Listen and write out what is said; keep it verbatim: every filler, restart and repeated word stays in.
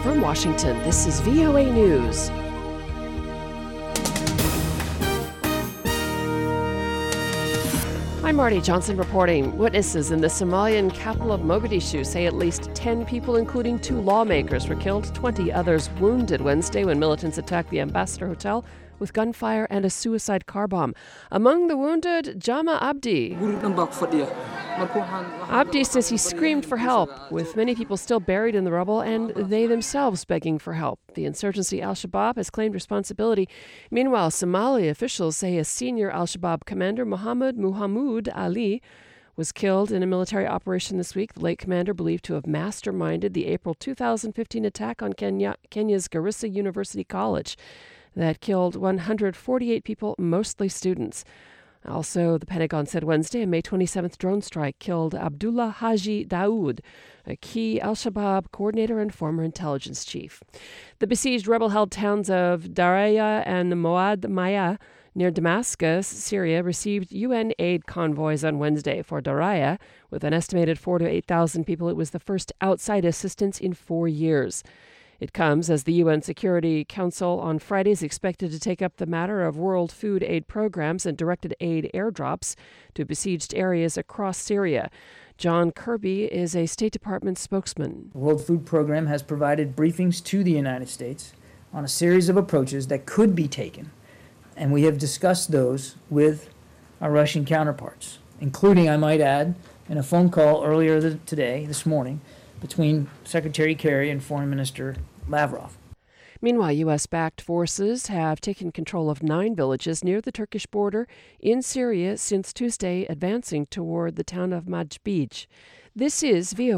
From Washington, this is V O A News. I'm Marty Johnson reporting. Witnesses in the Somalian capital of Mogadishu say at least ten people, including two lawmakers, were killed, twenty others wounded Wednesday when militants attacked the Ambassador Hotel with gunfire and a suicide car bomb. Among the wounded, Jama Abdi. Abdi says he screamed for help, with many people still buried in the rubble and they themselves begging for help. The insurgency Al-Shabaab has claimed responsibility. Meanwhile, Somali officials say a senior Al-Shabaab commander, Mohammed Muhammad Ali, was killed in a military operation this week. The late commander believed to have masterminded the April two thousand fifteen attack on Kenya, Kenya's Garissa University College that killed one hundred forty-eight people, mostly students. Also, the Pentagon said Wednesday a May twenty-seventh drone strike killed Abdullah Haji Daoud, a key Al-Shabaab coordinator and former intelligence chief. The besieged rebel-held towns of Daraya and Moad Maya near Damascus, Syria, received U N aid convoys on Wednesday. For Daraya, with an estimated four to eight thousand people, it was the first outside assistance in four years. It comes as the U N Security Council on Friday is expected to take up the matter of world food aid programs and directed aid airdrops to besieged areas across Syria. John Kirby is a State Department spokesman. The World Food Program has provided briefings to the United States on a series of approaches that could be taken, and we have discussed those with our Russian counterparts, including, I might add, in a phone call earlier th- today, this morning, between Secretary Kerry and Foreign Minister Lavrov. Meanwhile, U S-backed forces have taken control of nine villages near the Turkish border in Syria since Tuesday, advancing toward the town of Manbij. This is V O A.